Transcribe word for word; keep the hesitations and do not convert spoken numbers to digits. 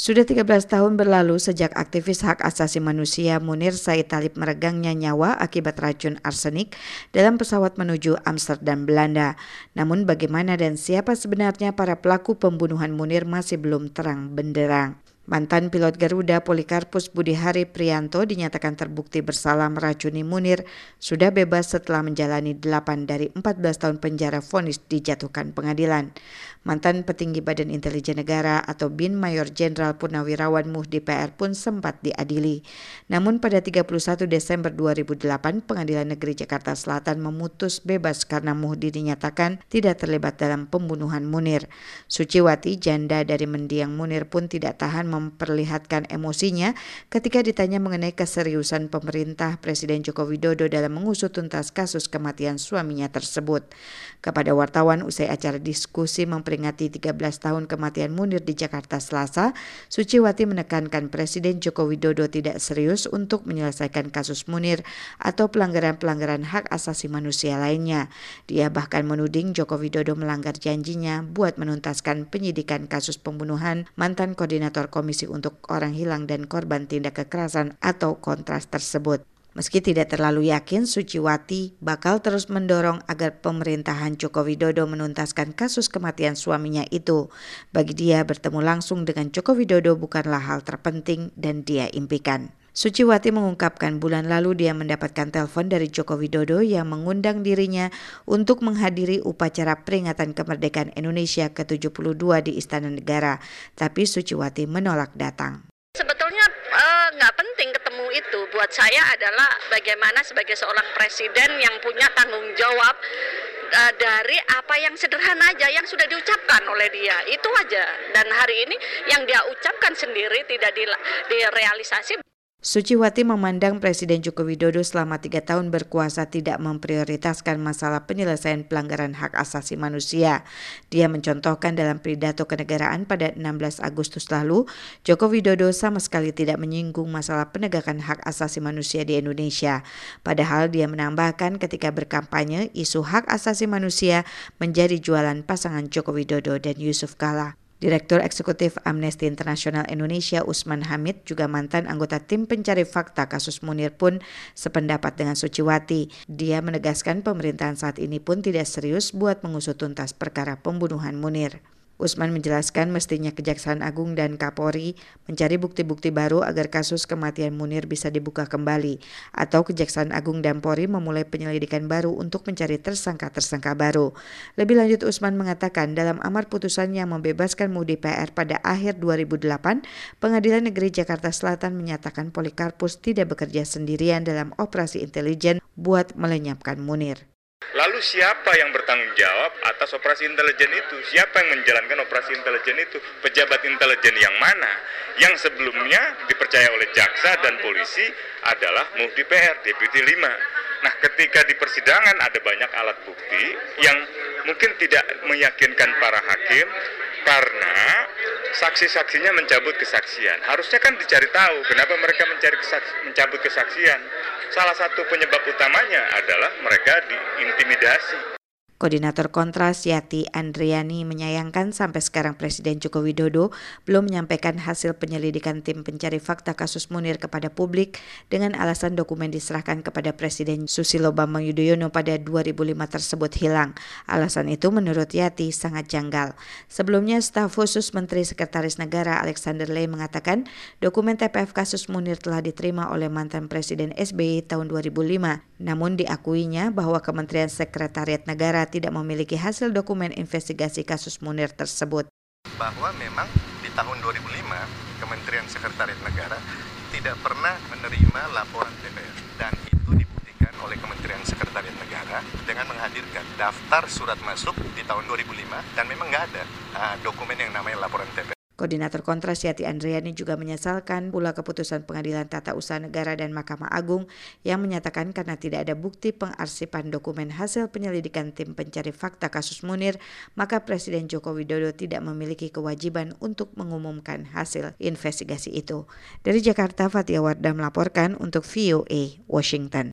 Sudah tiga belas tahun berlalu sejak aktivis hak asasi manusia Munir Said Talib meregangnya nyawa akibat racun arsenik dalam pesawat menuju Amsterdam, Belanda. Namun bagaimana dan siapa sebenarnya para pelaku pembunuhan Munir masih belum terang benderang. Mantan pilot Garuda Polikarpus Budihari Priyanto dinyatakan terbukti bersalah meracuni Munir sudah bebas setelah menjalani delapan dari empat belas tahun penjara vonis dijatuhkan pengadilan. Mantan petinggi Badan Intelijen Negara atau B I N Mayor Jenderal Purnawirawan Muhdi P R pun sempat diadili. Namun pada tiga puluh satu Desember dua ribu delapan, Pengadilan Negeri Jakarta Selatan memutus bebas karena Muhdi dinyatakan tidak terlibat dalam pembunuhan Munir. Suciwati, janda dari mendiang Munir pun tidak tahan memperlihatkan emosinya ketika ditanya mengenai keseriusan pemerintah Presiden Joko Widodo dalam mengusut tuntas kasus kematian suaminya tersebut. Kepada wartawan usai acara diskusi memperingati tiga belas tahun kematian Munir di Jakarta Selasa, Suciwati menekankan Presiden Joko Widodo tidak serius untuk menyelesaikan kasus Munir atau pelanggaran-pelanggaran hak asasi manusia lainnya. Dia bahkan menuding Joko Widodo melanggar janjinya buat menuntaskan penyidikan kasus pembunuhan mantan koordinator Komisi untuk Orang Hilang dan Korban Tindak Kekerasan atau Kontras tersebut. Meski tidak terlalu yakin, Suciwati bakal terus mendorong agar pemerintahan Joko Widodo menuntaskan kasus kematian suaminya itu. Bagi dia, bertemu langsung dengan Joko Widodo bukanlah hal terpenting dan dia impikan. Suciwati mengungkapkan bulan lalu dia mendapatkan telepon dari Joko Widodo yang mengundang dirinya untuk menghadiri upacara peringatan kemerdekaan Indonesia ke tujuh puluh dua di Istana Negara, tapi Suciwati menolak datang. Sebetulnya nggak uh, penting ketemu itu. Buat saya adalah bagaimana sebagai seorang presiden yang punya tanggung jawab uh, dari apa yang sederhana aja yang sudah diucapkan oleh dia, itu aja. Dan hari ini yang dia ucapkan sendiri tidak direalisasi. Suciwati memandang Presiden Joko Widodo selama tiga tahun berkuasa tidak memprioritaskan masalah penyelesaian pelanggaran hak asasi manusia. Dia mencontohkan dalam pidato kenegaraan pada enam belas Agustus lalu, Joko Widodo sama sekali tidak menyinggung masalah penegakan hak asasi manusia di Indonesia. Padahal dia menambahkan ketika berkampanye, isu hak asasi manusia menjadi jualan pasangan Joko Widodo dan Yusuf Kala. Direktur Eksekutif Amnesty International Indonesia Usman Hamid, juga mantan anggota tim pencari fakta kasus Munir pun sependapat dengan Suciwati. Dia menegaskan pemerintahan saat ini pun tidak serius buat mengusut tuntas perkara pembunuhan Munir. Usman menjelaskan mestinya Kejaksaan Agung dan Kapolri mencari bukti-bukti baru agar kasus kematian Munir bisa dibuka kembali, atau Kejaksaan Agung dan Polri memulai penyelidikan baru untuk mencari tersangka-tersangka baru. Lebih lanjut, Usman mengatakan dalam amar putusan yang membebaskan Muhdi P R pada akhir dua ribu delapan, Pengadilan Negeri Jakarta Selatan menyatakan Polikarpus tidak bekerja sendirian dalam operasi intelijen buat melenyapkan Munir. Lalu siapa yang bertanggung jawab atas operasi intelijen itu? Siapa yang menjalankan operasi intelijen itu? Pejabat intelijen yang mana? Yang sebelumnya dipercaya oleh jaksa dan polisi adalah Muhdi P R, Deputi lima. Nah, ketika di persidangan ada banyak alat bukti yang mungkin tidak meyakinkan para hakim karena saksi-saksinya mencabut kesaksian. Harusnya kan dicari tahu kenapa mereka mencari kesaks- mencabut kesaksian. Salah satu penyebab utamanya adalah mereka diintimidasi. Koordinator Kontras Yati Andriani menyayangkan sampai sekarang Presiden Joko Widodo belum menyampaikan hasil penyelidikan tim pencari fakta kasus Munir kepada publik dengan alasan dokumen diserahkan kepada Presiden Susilo Bambang Yudhoyono pada dua ribu lima tersebut hilang. Alasan itu menurut Yati sangat janggal. Sebelumnya, staf khusus Menteri Sekretaris Negara Alexander Ley mengatakan dokumen T P F kasus Munir telah diterima oleh mantan Presiden S B Y tahun dua ribu lima. Namun diakuinya bahwa Kementerian Sekretariat Negara tidak memiliki hasil dokumen investigasi kasus Munir tersebut. Bahwa memang di tahun dua ribu lima Kementerian Sekretariat Negara tidak pernah menerima laporan T P F dan itu dibuktikan oleh Kementerian Sekretariat Negara dengan menghadirkan daftar surat masuk di tahun dua ribu lima dan memang nggak ada uh, dokumen yang namanya laporan T P F. Koordinator Kontras Yati Andriani juga menyesalkan pula keputusan Pengadilan Tata Usaha Negara dan Mahkamah Agung yang menyatakan karena tidak ada bukti pengarsipan dokumen hasil penyelidikan tim pencari fakta kasus Munir, maka Presiden Joko Widodo tidak memiliki kewajiban untuk mengumumkan hasil investigasi itu. Dari Jakarta, Fatia Wardah melaporkan untuk V O A Washington.